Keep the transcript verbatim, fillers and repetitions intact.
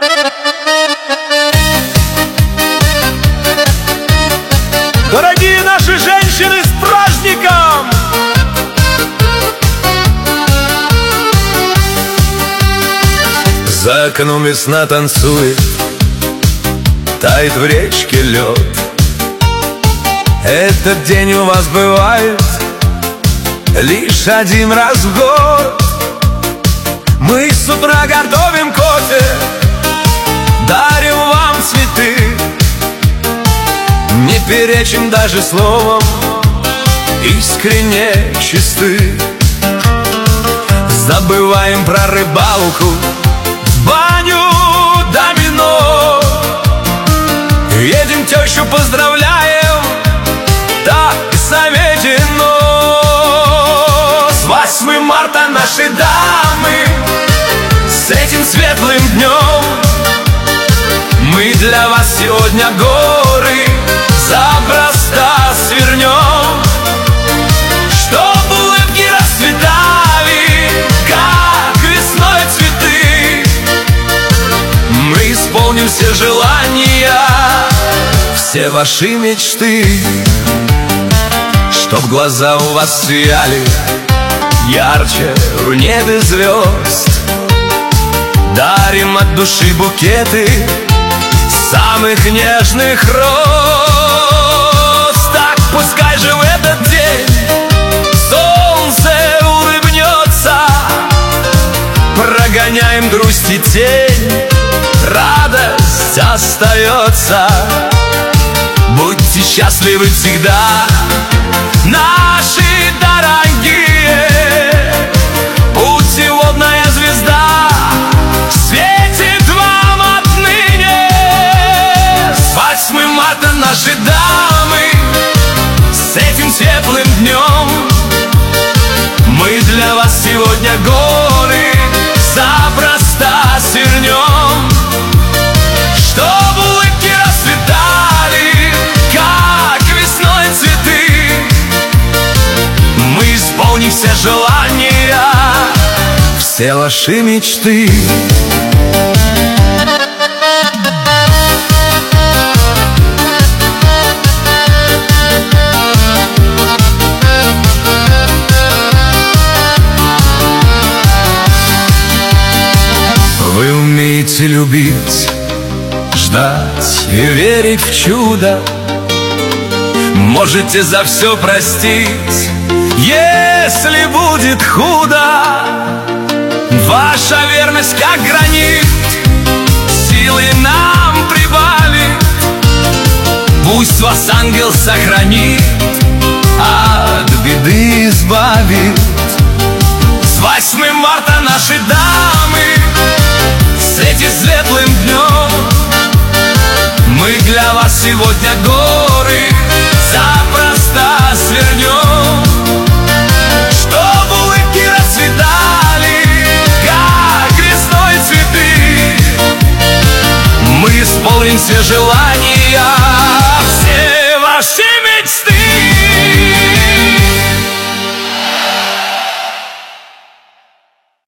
Дорогие наши женщины, с праздником! За окном весна танцует, тает в речке лед. Этот день у вас бывает лишь один раз в год. Мы с утра готовим кофе, дарим вам цветы, не перечим даже словом, искренне чисты. Забываем про рыбалку, в баню домино. Едем тещу поздравляем, так заметено. С восьмым марта наши дамы, с этим светлым днем мы для вас сегодня горы запросто свернем. Чтоб улыбки расцветали, как весной цветы, мы исполним все желания, все ваши мечты. Чтоб глаза у вас сияли ярче в небе звезд, дарим от души букеты самых нежных роз. Так пускай же в этот день солнце улыбнется, прогоняем грусть и тень, радость остается. Будьте счастливы всегда, наши дорогие, путеводная звезда светит вам отныне. С восьмым марта наши дамы, с этим светлым днем мы для вас сегодня горы запросто свернем. Чтоб улыбки расцветали, как весной цветы, мы исполним все желания, все ваши мечты. Вы умеете любить, ждать и верить в чудо, можете за все простить, если будет худо. Ваша верность как гранит, силы нам прибавит. Пусть вас ангел сохранит, от беды избавит. С восьмым марта наши дамы, с этим светлым днем мы для вас сегодня горы запросто свернем. Чтоб улыбки расцветали, как весной цветы, мы исполним все желания,